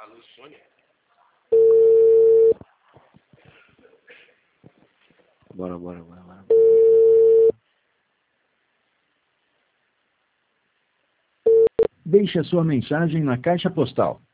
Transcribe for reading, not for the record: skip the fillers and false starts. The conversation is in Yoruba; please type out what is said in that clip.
Alô, Sônia? Bora. Deixe a sua mensagem na caixa postal